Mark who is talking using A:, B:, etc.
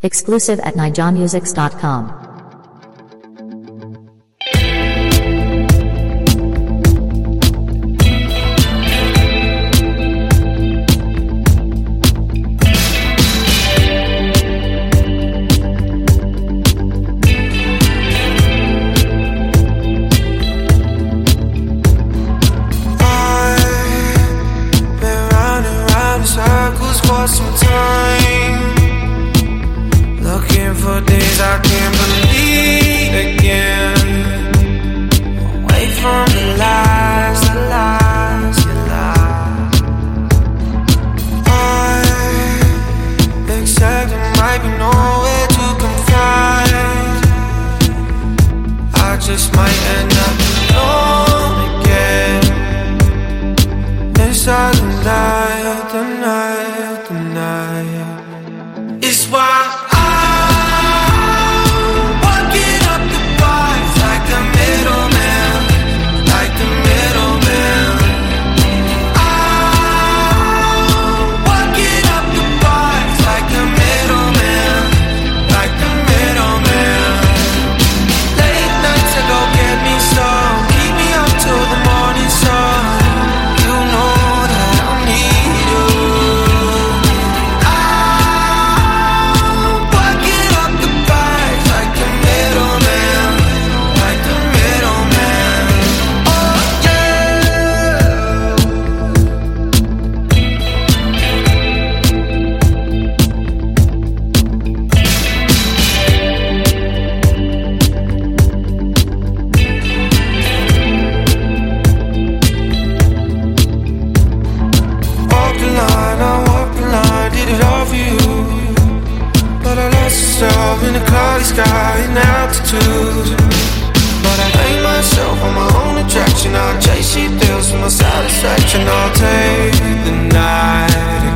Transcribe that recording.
A: Exclusive at nijamusics.com.
B: For some time, looking for days I can't believe again. Away from the lies, you lie. I exactly might be nowhere to confide. I just might end up alone again. Inside the night, the night. It's why I'm walking up the bars like the middleman, like the middleman. I'm walking up the bars like the middleman, like the middleman. Late nights to go get me some, keep me up till the morning sun. You know that I need you. In the cloudy sky, in altitude. But I blame myself on my own attraction. I'll chase you thrills for my satisfaction. I'll take the night.